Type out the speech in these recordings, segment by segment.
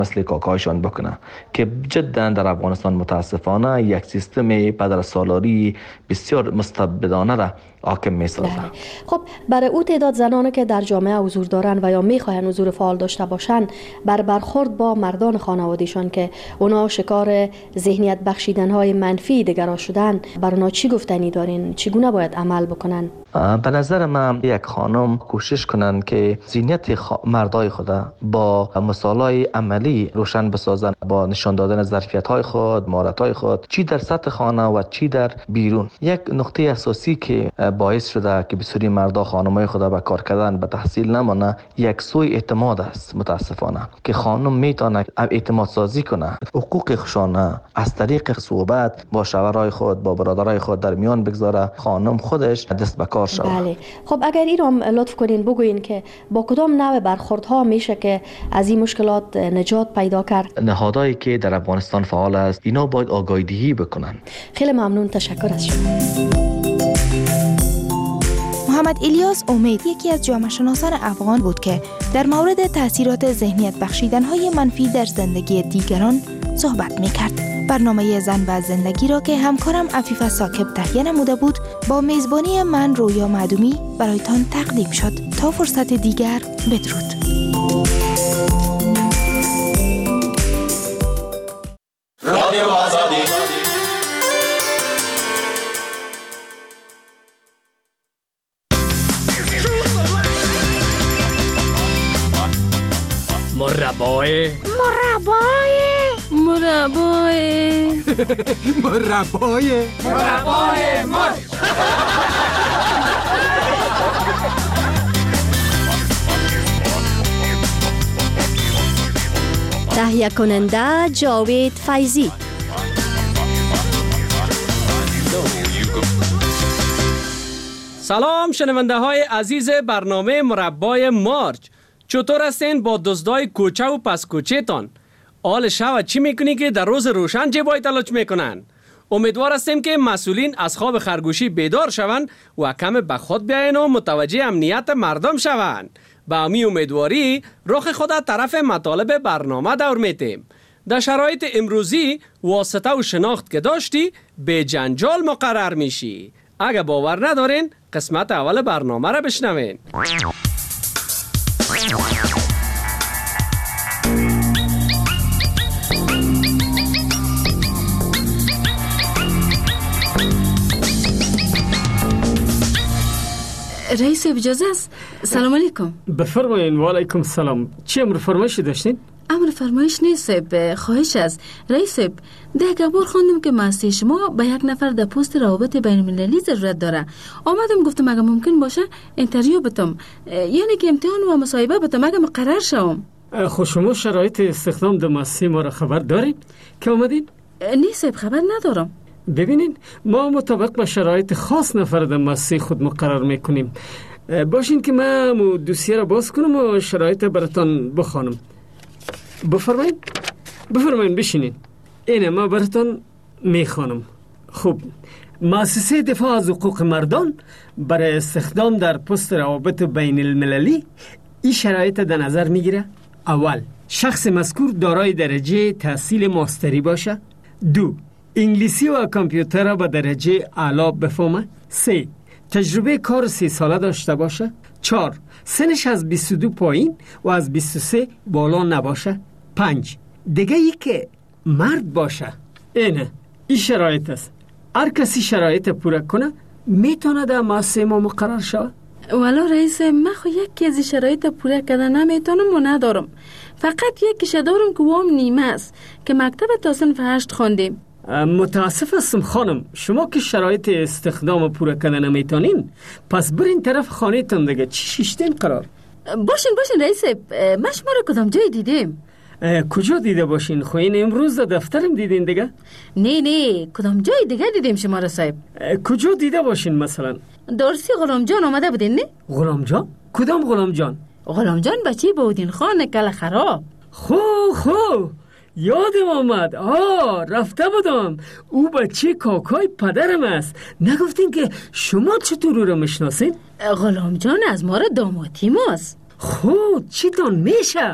مثل کاکایشان بکنه که جدا در افغانستان متاسفانه یک سیستم پدرسالاری بسیار مستبدانه را حاکم می‌سازه. خب برای او تعداد زنانی که در جامعه حضور دارن و یا میخواین حضور فعال داشته باشن، برخورد با مردان خانوادهشان که اونا شکار ذهنیت بخشیدن‌های منفی دیگران شدن، بر اونا چی گفتنی دارین؟ چگونه باید عمل بکنن؟ به نظر من یک خانم کوشش کنند که ذهنیت مردای خود با مثالای عملی روشن بسازند، با نشان دادن ظرفیت‌های خود، مهارت‌های خود، چی در سطح خانه و چی در بیرون. یک نقطه اساسی که باعث شده که بسیاری مردا خانمای خود به کار کردن به تحصیل نمانه، یک سوء اعتماد است. متاسفانه که خانم میتونه اعتماد سازی کنه، حقوق خودشان از طریق صحبت با شوهرای خود، با برادرای خود در میان بگذاره، خانم خودش دست به کار شود. بله. خب اگر اینم لطف کنین بگوین که با کدام نوع برخوردها میشه که از این مشکلات نجات پیدا کرد؟ نهادهایی که در افغانستان فعال است اینا باید آگاهی دهی بکنن. خیلی ممنون، تشکر از شما. محمد الیاس امید یکی از جامعه شناسان افغان بود که در مورد تاثیرات ذهنیت بخشیدن‌های منفی در زندگی دیگران صحبت می‌کرد. برنامه زن و زندگی را که همکارم عفیفه ساکب تهیه نموده بود با میزبانی من رویا معدومی برایتان تقدیم شد. تا فرصت دیگر، بدرود. رادیو آزادی. مربای مار. تهیه کننده جاوید فیضی. سلام شنونده های عزیز برنامه مربای مارج. چطور هستین با دزدای کوچه و پس کوچه تان؟ آل شب چی میکنی که در روز روشن جیبای تلاش میکنن؟ امیدوار هستیم که مسئولین از خواب خرگوشی بیدار شوند و کم به خود بیاین و متوجه امنیت مردم شوند. با امی امیدواری رخ خود طرف مطالب برنامه دور میتیم. در شرایط امروزی واسطه و شناخت که داشتی به جنجال مقرر میشی. اگه باور ندارین قسمت اول برنامه را بشنوین. رئیس اجازه است؟ سلام علیکم. بفرمایین. و علیکم سلام. چی امر فرمایشی داشتین؟ امر فرمایش نیست، خواهش است. رئیس، ده بار خواندم که ماسته شما به یک نفر در پست روابط بین المللی ضرورت داره. آمدم گفتم اگه ممکن باشه اینترویو بتم، یعنی که امتحان و مصاحبه بتم اگه مقرر شوم. خب شما شرایط استخدام در مؤسسه ما را خبر دارید که اومدین؟ نیست، خبر ندارم. ببینین ما مطابق با شرایط خاص نفر در مؤسسه خود مقرر میکنیم. باشین که من دوسیه را باز کنم و شرایط براتان بخوانم. بفرمایین بشینین. اینه ما براتان میخوانم. خب، مؤسسه دفاع از حقوق مردان برای استخدام در پست روابط بین المللی این شرایط در نظر میگیره: اول، شخص مذکور دارای درجه تحصیل ماستری باشه. 2، انگلیسی و کامپیوتر را به درجه اعلی بفهمه. 3، تجربه کار 3 ساله داشته باشه. 4، سنش از 22 پایین و از 23 بالا نباشه. 5، دیگه ای که مرد باشه. این شرایط است. هر کسی شرایط پورا کنه میتونه در مؤسسه ما مقرر شود. والا رئیس، من خو یکی از شرایط پورا کردن نمیتونم و ندارم. فقط یکیش دارم که وام نیمه است که مکتب تا صنف 8 خوندیم. متاسف هستم خانم، شما که شرایط استخدام پورا کردن نمیتونین، پس برین طرف خانه تان دیگه. چی شیشتین قرار؟ باشین رئیس، من شما رو کدام جای دیدیم؟ کجا دیده باشین؟ خو این امروز در دفترم دیدین دیگه؟ نه، کدام جای دیگه دیدیم شما رو صاحب. کجا دیده باشین مثلا؟ درسی غلام جان آمده بودین نه؟ غلام جان؟ کدام غلام جان؟ غلام جان بچه بودین خان کل خراب. خو یادم آمد. رفته بودم. او بچه کاکای پدرم است. نگفتین که شما چطور او رو میشناسین؟ غلام جان از ما را دامادی ماست. خود چی تان میشه؟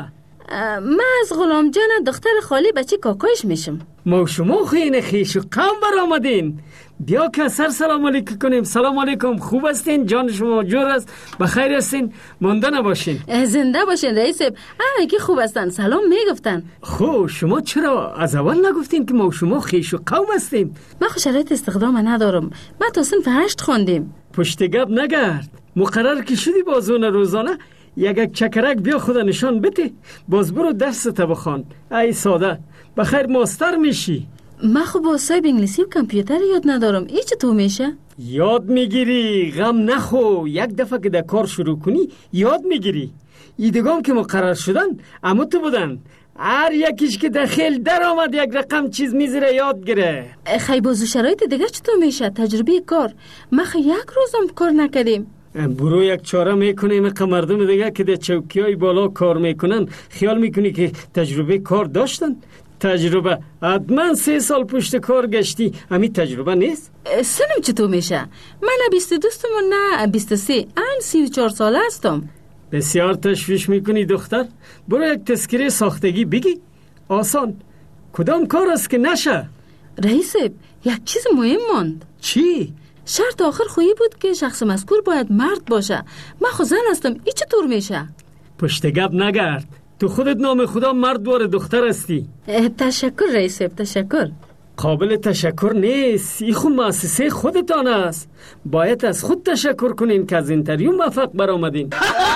من از غلام جان دختر خالی بچه کاکایش میشم. ما شما خیلی خیش و قوم برآمدین. بیا که سلام علیکم کنیم. سلام علیکم، خوب هستین؟ جان شما جور است؟ بخیر هستین؟ مانده نباشین. زنده باشین رئیس. که خوب هستن، سلام میگفتن. خب شما چرا از اول نگفتین که ما شما خیش و قوم هستیم؟ من خو شرایط استخدام ندارم. من تا صنف 8 خوندیم. پشت گپ نگرد. مقرر که شدی بازون روزانه یک چکرک بیا خدا نشان بده، باز برو درس تا بخوان. ای ساده، بخیر ماستر میشی. من خب با صاحب انگلیسی و کامپیوتر یاد ندارم. ای چطور میشه؟ یاد میگیری، غم نخو. یک دفعه که در کار شروع کنی یاد میگیری. ایدگام که مقرر شدن اما تو بودن، هر یکیش که داخل در آمد یک رقم چیز میذاره یاد گره. خیلی بازو شرایط دیگه چطور میشه؟ تجربه کار ما خیلی یک روزم کار نکردیم. برو یک چاره میکنیم که مردم دیگه که در چوکی های بالا کار میکنن خیال میکنی که تجربه کار داشتن. تجربه حتما 3 سال پشت کار گشتی، همین تجربه نیست. سنم چطور میشه؟ من 22 و نه 23، من 34 ساله هستم. بسیار تشویش میکنی دختر. برو یک تذکره ساختگی بگی، آسان. کدام کار است که نشه؟ رئیس یک چیز مهم ماند. چی؟ شرط آخر خویی بود که شخص مذکور باید مرد باشه. من خود زن هستم، ای چطور میشه؟ پشت گپ نگرد. تو خودت نام خدا مرد وار دختر هستی. تشکر رئیس، تشکر. قابل تشکر نیست، ای خود مؤسسه خودتان است. باید از خود تشکر کنین که از اینتریو موفق برآمدین.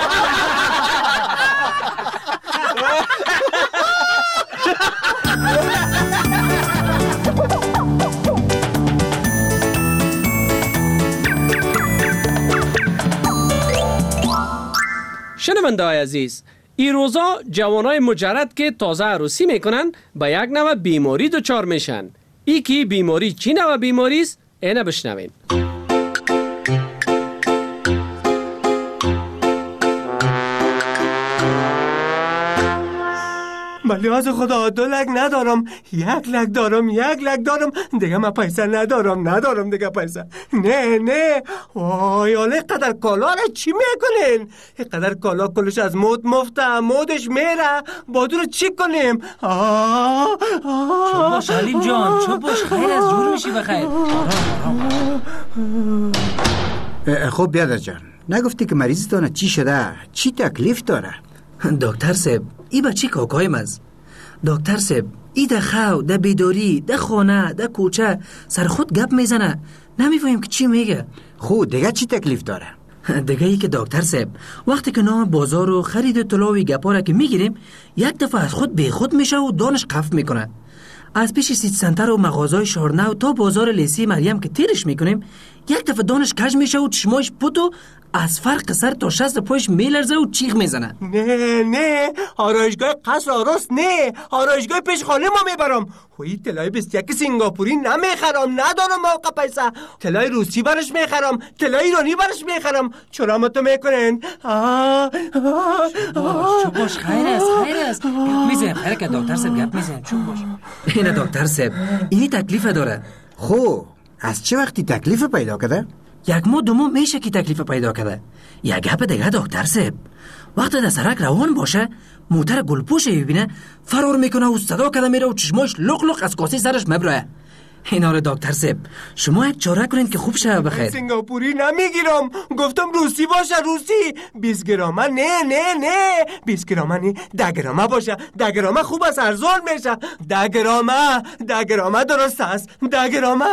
شنونده های عزیز، این روزا جوانای مجرد که تازه عروسی میکنن با یک نوع بیماری دچار میشن. ای که بیماری چی نوع بیماری است؟ اینه بشنوین. ولی از خدا 2 لک ندارم، 1 لک دارم، 1 لک دارم دیگه. من پیسه ندارم دیگه پیسه. نه وای حالا قدر کالا را چی میکنین؟ قدر کالا کلش از مود مفته، مودش میره، بادو رو چی کنیم؟ چوب باش حلیم جان، چوب باش، خیر از جور میشی بخیر. خب بیادر جان، نگفتی که مریضتانه چی شده؟ چی تکلیف داره؟ دکتر صاحب، ای بچه کاکایم است. دکتر صاحب، ای ده خو، ده بیداری، ده خانه، ده کوچه سر خود گپ میزنه، نمیفهمیم که چی میگه. خود دیگه چی تکلیف داره؟ دیگه ای که دکتر صاحب وقتی که نام بازار و خرید و طلای گپا را که میگیریم یک دفعه از خود به خود میشه و دانش قف میکنه. از پیش سیتی سنتر و مغازهای شارنو تا بازار لیسی مریم که تیرش میکنیم یک دفعه دانش کج میشه و چشمایش پوتو از فرق سر تا شست پایش میلرزه و چیخ میزنه. نه آرایشگاه قصر آراست، نه آرایشگاه پیش خانه ما میبرم. خویی طلای 21 سینگاپوری نمیخرم، ندارم موقع پیسه. طلای روسی برش میخرم، طلای ایرانی برش میخرم. چرا ما تو میکنین؟ چوب باش، خیر است گپ میزنیم. خیر که دکتر صاحب گپ میزنیم. چوب باش. اینه دکتر صاحب، اینی تکلیف داره. خب از چه وقتی تکلیف پیدا کرده؟ 1 ماه 2 ماه میشه که تکلیف پیدا کرده. یک گپ دیگه دکتر صاحب، وقتی در سرک روان باشه موتر گلپوش ببینه فرار میکنه و صدا کرده میره و چشماش لق لق از کاسه سرش مبراه. اینا رو دکتر صاحب شما یک چاره کنین که خوب شه بخیر. سینگاپوری نمیگیرم، گفتم روسی باشه، روسی. 20 گرامه نه 20 گرامه نه، 10 گرامه باشه. 10 گرامه خوب است، ارزان میشه. 10 گرامه درست است. 10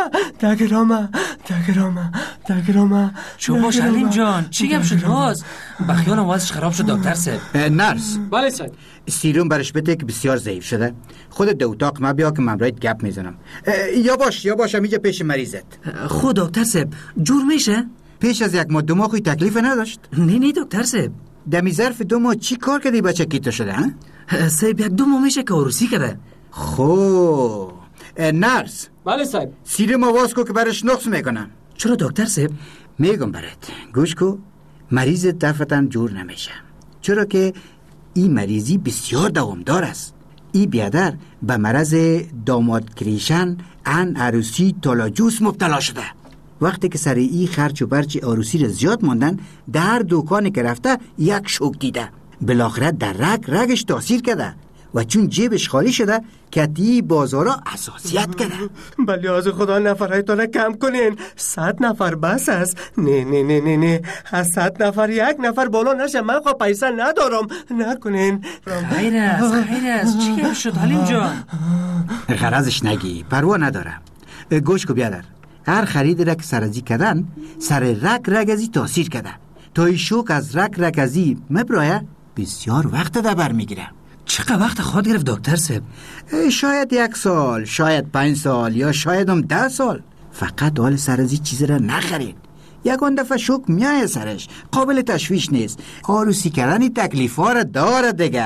گرامه. چوب باش حلیم جان، چی گپ شد باز؟ بخیان آوازش خراب شد دکتر صاحب. نرس. بله صاحب. سیروم برش بده که بسیار ضعیف شده. خودت در اتاق ما بیا که من برایت گپ میزنم. یا باش همیجا پیش مریضت. خود دکتر صاحب جور میشه؟ پیش از 1 ماه 2 ماه خوی تکلیف نداشت؟ نه دکتر صاحب. دمی ظرف 2 ماه چی کار کردی بچه کیتو شده ها؟ صاحب 1 2 ماه میشه که عروسی کرده. خب نرس. بله صاحب. سیروم آواز کو که برش نقص میکنم. چرا دکتر صاحب؟ میگم برات گوش کو، مریض دفتن جور نمیشه، چرا که این مریضی بسیار دوامدار است. این بیادر به مرض داماد کریشن ان عروسی تالاجوس مبتلا شده. وقتی که سر این خرچ و برچ عروسی را زیاد ماندن، در دکانی که رفته یک شوک دیده. بالاخره در رگش تاثیر کرده و چون جیبش خالی شده کتی بازارا اساسیت کرده. بلی از خدا نفرهایتان کم کنین. 100 نفر بس است. نه از 100 نفر 1 نفر بالا نشه. من خواهد پیسه ندارم. نکنین. خیر است چی که شد حلیم جان؟ غرضش نگی، پروا ندارم. گوش کو بیادر، هر خرید را که سرازی کردن سر رگ ازی تاثیر کرده. تا ای شوک از رگ ازی مبرایه بسیار وقت ده برمیگیره. چقدر وقت خواهد گرفت دکتر صاحب؟ شاید 1 سال، شاید 5 سال یا شاید هم 10 سال. فقط حال سرازی چیز را نخرید. یکان دفعه شوک میای سرش، قابل تشویش نیست. آروسی کردن تکلیف ها را داره دیگه.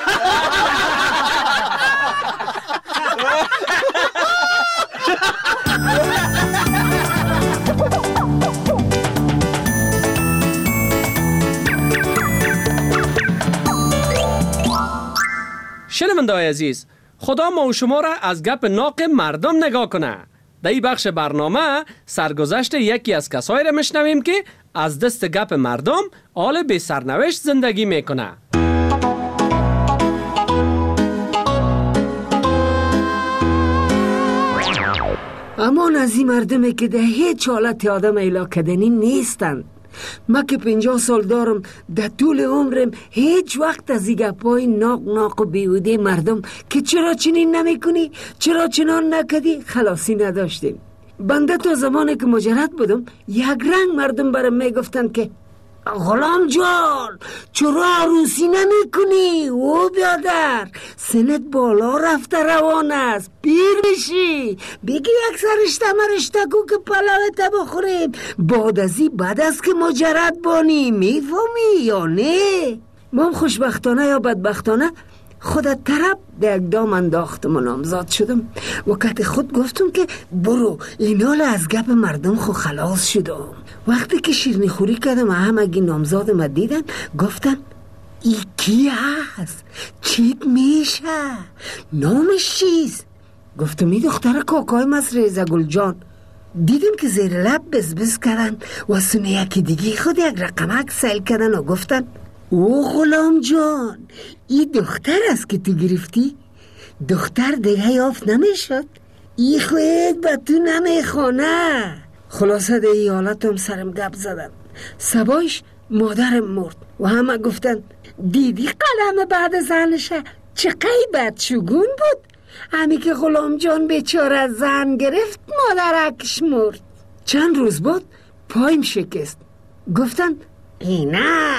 شنونده‌های عزیز، خدا ما و شما را از گپ ناق مردم نگاه کنه. در این بخش برنامه سرگذشت یکی از کسایی را میشنویم که از دست گپ مردم حال بی سرنوشت زندگی میکنه. امان از این مردمه که در هیچ حالت آدم ایلا کدنی نیستند. ما که 50 سال دارم، در طول عمرم هیچ وقت از این گپای ناق و بیهوده مردم که چرا چنین نمی کنی، چرا چنان نکدی خلاصی نداشتیم. بنده تا زمانی که مجرد بودم یک رنگ مردم برام می گفتن که غلام جان چرا عروسی نمی کنی؟ او بیادر سنت بالا رفته روان است، پیر میشی، بگی یک سرشته مرشته کو که پلاوت بخوریم. بعد است که مجرد بانی، میفهمی یا نه؟ ما هم خوشبختانه یا بدبختانه خودت طرف در یک دام انداختم و نامزاد شدم. وقت خود گفتم که برو اینال از گپ مردم خو خلاص شدم. وقتی که شیرنی خوری کردم همگی نامزادم دیدن گفتن ای کی هست؟ چیت میشه؟ نامش چیست؟ گفتم ای دختر کاکای مصر ریزه گل جان. دیدم که زیر لب بزبز کردن و سونه یکی دیگی خود یک رقمک سیل کردن و گفتن او غلام جان ای دختر است که تو گرفتی؟ دختر دیگه یافت نمیشد، ای خود به تو نمیخونه. خلاصه ده ای حالتم سرم گپ زدن. سبایش مادرم مرد و همه گفتن دیدی قلم بعد زنشه چه قیبت شگون بود. همی که غلام جان بیچاره زن گرفت مادرکش مرد. چند روز بود پایم شکست. گفتن اینا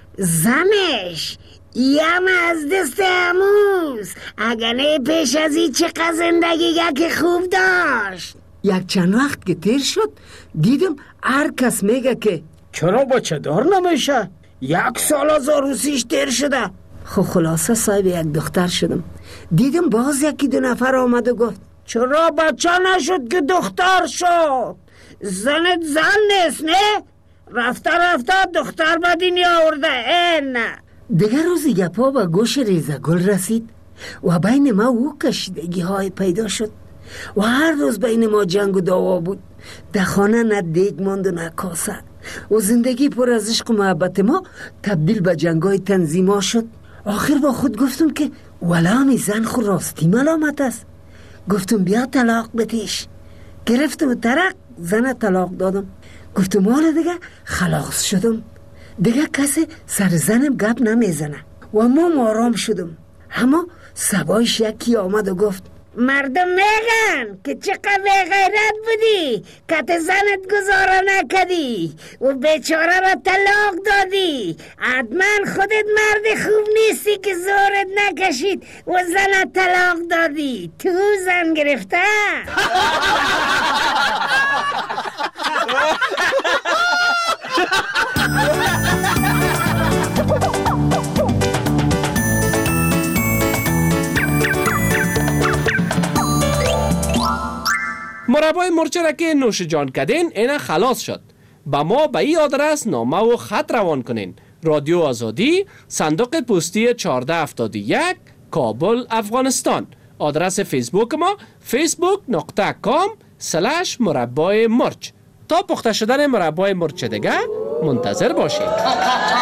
زنش یم از دست اموز، اگرنه پیش از این چقدر زندگی که خوب داشت. یک چند وقت که تیر شد دیدم هر کس میگه که چرا بچه دار نمیشه، 1 سال از عروسیش تیر شده. خلاصه صاحب یک دختر شدم. دیدم باز 1-2 نفر آمد و گفت چرا بچه نشد که دختر شد؟ زنت زن نیست نه؟ رفته دختر به دنیا آورده. نه دیگر روزی گپا به گوش ریزگل رسید و بین ما او کشیدگی های پیدا شد و هر روز بین ما جنگ و دعوا بود. در خانه نه دیگ ماند و نه کاسه و زندگی پر از عشق و محبت ما تبدیل به جنگای تنظیما شد. آخر با خود گفتم که ولامی زن خود راستی ملامت است. گفتم بیا طلاق بتیش. گرفتم ترق زن طلاق دادم. گفتم حالا دیگه خلاص شدم، دیگه کسی سر زنم گپ نمیزنه و ما آرام شدم. اما سبایش یکی آمد و گفت مردم میگن که چقدر غیرت بودی که زنت گزاره نکدی و بیچاره را طلاق دادی. حتما خودت مرد خوب نیستی که زورت نکشید و زنت طلاق دادی. تو زن گرفته. مربای مرچه را که نوش جان کردین اینا خلاص شد. با ما به این آدرس نامه و خط روان کنین. رادیو آزادی، صندوق پستی 1471، کابل، افغانستان. آدرس فیسبوک ما facebook.com/مربای مرچ. تا پخته شدن مربای مرچ دیگه منتظر باشید.